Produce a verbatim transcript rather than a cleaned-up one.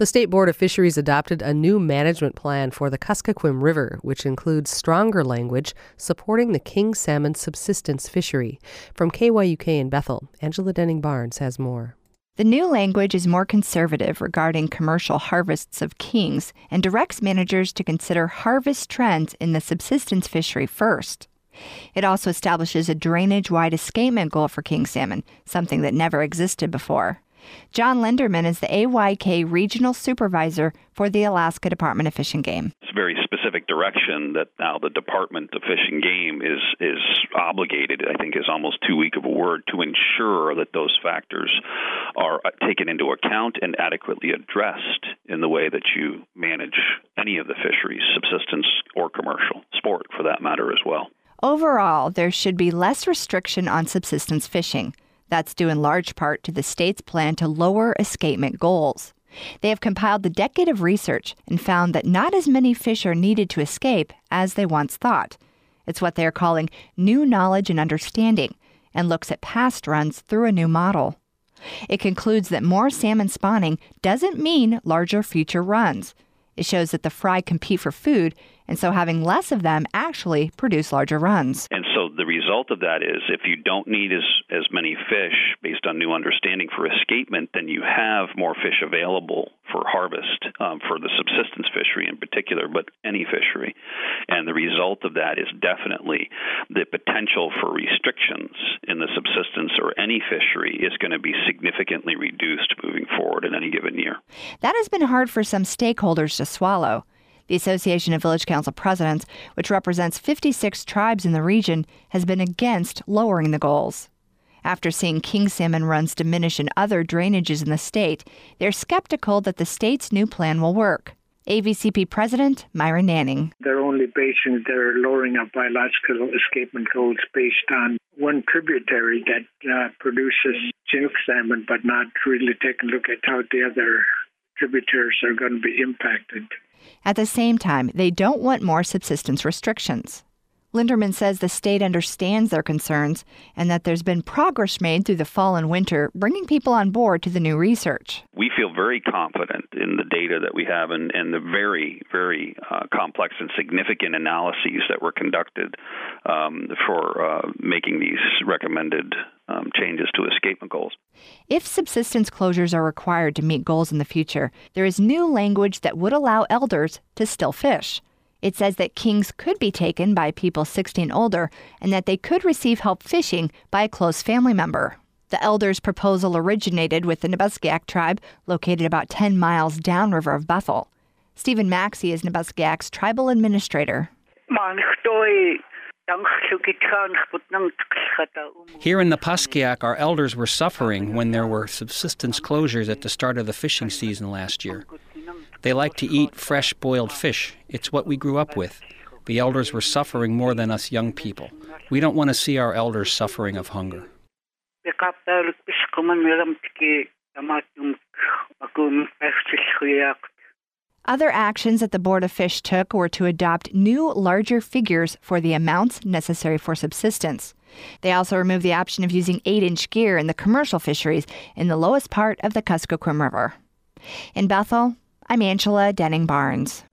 The State Board of Fisheries adopted a new management plan for the Kuskokwim River, which includes stronger language supporting the king salmon subsistence fishery. From K Y U K in Bethel, Angela Denning-Barnes has more. The new language is more conservative regarding commercial harvests of kings and directs managers to consider harvest trends in the subsistence fishery first. It also establishes a drainage-wide escapement goal for king salmon, something that never existed before. John Linderman is the A Y K Regional Supervisor for the Alaska Department of Fish and Game. It's a very specific direction that now the Department of Fish and Game is is obligated, I think is almost too weak of a word, to ensure that those factors are taken into account and adequately addressed in the way that you manage any of the fisheries, subsistence or commercial, sport for that matter as well. Overall, there should be less restriction on subsistence fishing. That's due in large part to the state's plan to lower escapement goals. They have compiled a decade of research and found that not as many fish are needed to escape as they once thought. It's what they are calling new knowledge and understanding, and looks at past runs through a new model. It concludes that more salmon spawning doesn't mean larger future runs. It shows that the fry compete for food, and so having less of them actually produce larger runs. And so the result of that is if you don't need as, as many fish based on new understanding for escapement, then you have more fish available for harvest, um, for the subsistence fishery in particular, but any fishery. And the result of that is definitely the potential for restrictions in the subsistence or any fishery is going to be significantly reduced moving forward in any given year. That has been hard for some stakeholders to swallow. The Association of Village Council Presidents, which represents fifty-six tribes in the region, has been against lowering the goals. After seeing king salmon runs diminish in other drainages in the state, they're skeptical that the state's new plan will work. A V C P President Myron Nanning. They're only basing their lowering of biological escapement goals based on one tributary that uh, produces Chinook salmon, but not really taking a look at how the other tributaries are going to be impacted. At the same time, they don't want more subsistence restrictions. Linderman says the state understands their concerns and that there's been progress made through the fall and winter, bringing people on board to the new research. We feel very confident in the data that we have and, and the very, very uh, complex and significant analyses that were conducted um, for uh, making these recommended um, changes to escapement goals. If subsistence closures are required to meet goals in the future, there is new language that would allow elders to still fish. It says that kings could be taken by people sixteen older and that they could receive help fishing by a close family member. The elders' proposal originated with the Nabuscak tribe, located about ten miles downriver of Bethel. Stephen Maxey is Nabuscak's tribal administrator. Here in Nabuscak, our elders were suffering when there were subsistence closures at the start of the fishing season last year. They like to eat fresh boiled fish. It's what we grew up with. The elders were suffering more than us young people. We don't want to see our elders suffering of hunger. Other actions that the Board of Fish took were to adopt new, larger figures for the amounts necessary for subsistence. They also removed the option of using eight-inch gear in the commercial fisheries in the lowest part of the Kuskokwim River. In Bethel, I'm Angela Denning-Barnes.